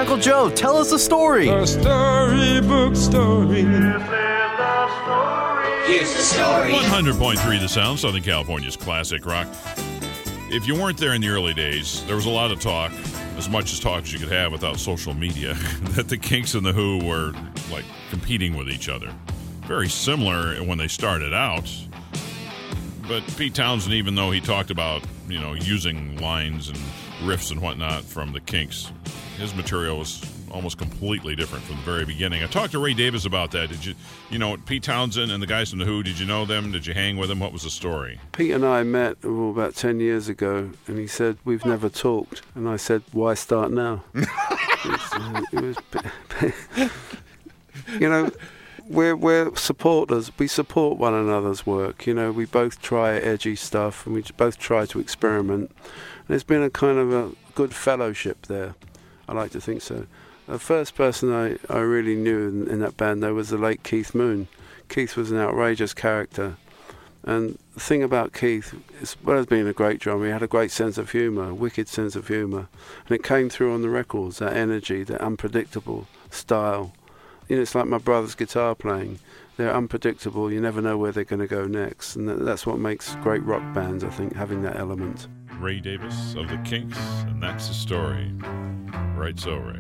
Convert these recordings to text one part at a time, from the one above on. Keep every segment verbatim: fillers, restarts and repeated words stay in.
Uncle Joe, tell us a story. A storybook story. Here's the story. one hundred point three The Sound, Southern California's classic rock. If you weren't there in the early days, there was a lot of talk, as much as talk as you could have without social media, that the Kinks and the Who were, like, competing with each other. Very similar when they started out. But Pete Townsend, even though he talked about, you know, using lines and riffs and whatnot from the Kinks, his material was almost completely different from the very beginning. I talked to Ray Davis about that. Did you, you know, Pete Townsend and the guys from the Who, did you know them? Did you hang with them? What was the story? Pete and I met oh, about ten years ago, and he said, we've never talked. And I said, why start now? It's, uh, it was, you know, we're, we're supporters. We support one another's work. You know, we both try edgy stuff, and we both try to experiment. There's been a kind of a good fellowship there. I like to think so. The first person I, I really knew in, in that band, though, was the late Keith Moon. Keith was an outrageous character. And the thing about Keith, as well as being a great drummer, he had a great sense of humour, a wicked sense of humour. And it came through on the records, that energy, that unpredictable style. You know, it's like my brother's guitar playing. They're unpredictable. You never know where they're going to go next. And that, that's what makes great rock bands, I think, having that element. Ray Davis of the Kinks, and that's the story. Right so, Ray.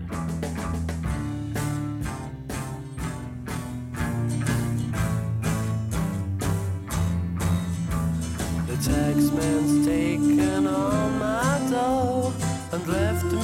The taxman's taken all my dough and left me